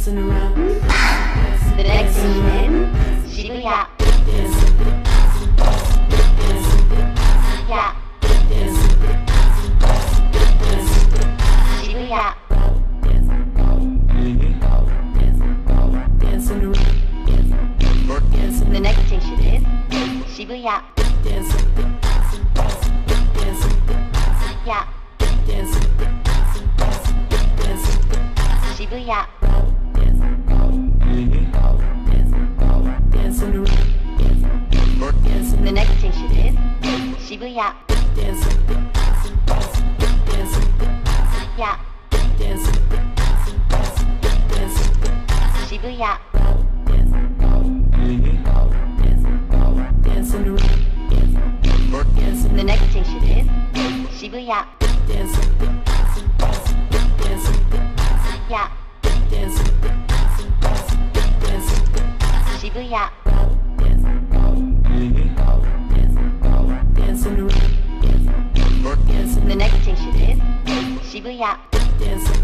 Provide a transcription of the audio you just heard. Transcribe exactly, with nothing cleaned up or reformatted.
dancing around. The next scene is Shibuya. Yeah. Shibuya. Dancing around. The next station is Shibuya. Yeah. Shibuya. Dancing around. The next station is Shibuya. Yeah. Shibuya. Dancing around. The next station is Shibuya. Yeah. Shibuya. Dancing around. The next station is Shibuya. Dancing